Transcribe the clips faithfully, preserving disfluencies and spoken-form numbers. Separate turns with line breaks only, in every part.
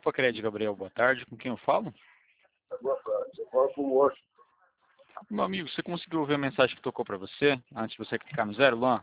Opa, Crédito Gabriel, boa tarde. Com quem eu falo?
Boa tarde. Você fala com o Washington.
Meu amigo, você conseguiu ver a mensagem que tocou para você, antes de você clicar no zero, Luan?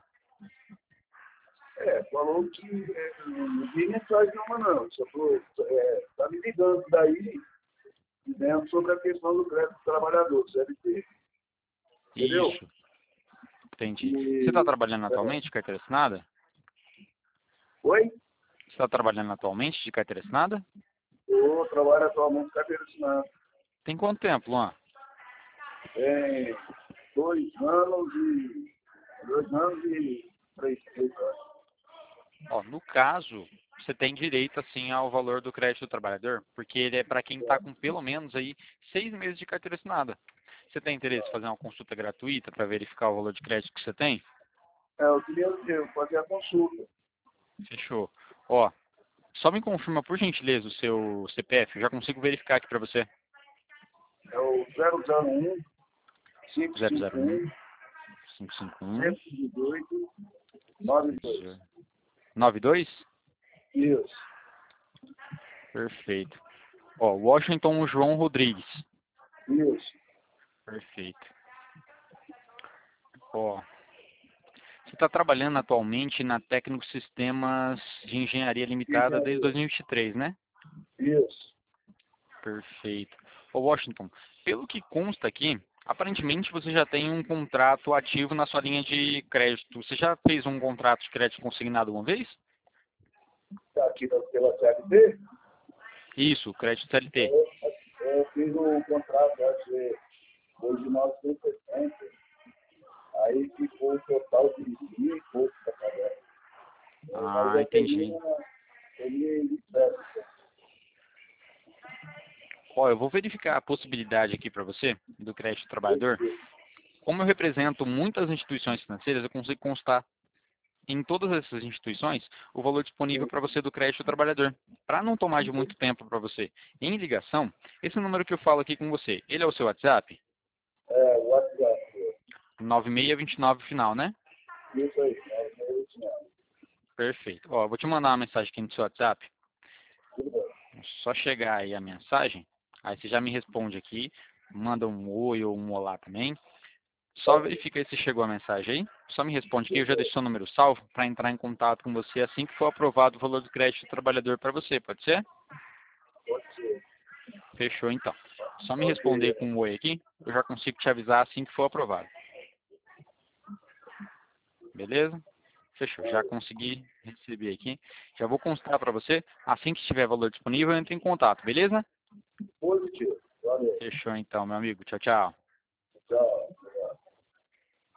É, falou que é, não vi mensagem nenhuma não. Só tô, é, tá me ligando daí, dizendo sobre a questão do crédito do trabalhador, C L T. Entendeu?
Isso, entendi. Você está
E,
trabalhando
é,
atualmente de carteira assinada?
oi?
Você está trabalhando atualmente de carteira assinada?
Eu trabalho atualmente com carteira assinada.
Tem quanto tempo, Luan?
Tem dois anos e dois anos e três, três anos.
Ó, no caso, você tem direito, assim, ao valor do crédito do trabalhador, porque ele é para quem está com pelo menos aí seis meses de carteira assinada. Você tem interesse em fazer uma consulta gratuita para verificar o valor de crédito que você tem?
É, eu queria eu, fazer a consulta.
Fechou. Ó, só me confirma, por gentileza, o seu C P F. Eu já consigo verificar aqui para você.
É o zero zero um, cinco
zero
cinco
zero um,
um,
cinco cinco um,
cento e dezoito, noventa e dois.
nove dois.
Isso,
Perfeito. Ó, Washington João Rodrigues.
isso.
Perfeito. Ó, você está trabalhando atualmente na Técnico Sistemas de Engenharia Limitada desde
Engenharia.
dois mil e vinte e três, né?
Isso.
Perfeito. Ô, Washington, pelo que consta aqui, aparentemente você já tem um contrato ativo na sua linha de crédito. Você já fez um contrato de crédito consignado uma vez?
Tá aqui da- pela C L T,
Isso, crédito C L T.
eu, eu fiz um contrato, acho que foi de novecentos e sessenta. Aí ficou um total de mil e pouco para pagar. É, mas
Ah,
eu
entendi.
termino, termino em dezessete.
Ó, eu vou verificar a possibilidade aqui para você do crédito trabalhador. Como eu represento muitas instituições financeiras, eu consigo constar em todas essas instituições o valor disponível para você do crédito trabalhador. Para não tomar de muito tempo para você em ligação, esse número que eu falo aqui com você, ele é o seu WhatsApp?
É, o WhatsApp.
nove seis dois nove final, né?
Isso aí, é, é isso mesmo.
Perfeito. Ó, eu vou te mandar uma mensagem aqui no seu WhatsApp.
Tudo bem.
Só chegar aí a mensagem, aí você já me responde aqui, manda um oi ou um olá também. Só verifica aí se chegou a mensagem aí. Só me responde aqui, eu já deixo seu número salvo para entrar em contato com você assim que for aprovado o valor do crédito do trabalhador para você, pode ser?
Pode ser.
Fechou então. Só me responder
Ok.
com um oi aqui, eu já consigo te avisar assim que for aprovado. Beleza? Fechou, já consegui receber aqui. Já vou constar para você. Assim que tiver valor disponível, eu entro em contato, beleza?
Positivo. Valeu.
Fechou então, meu amigo. Tchau, tchau.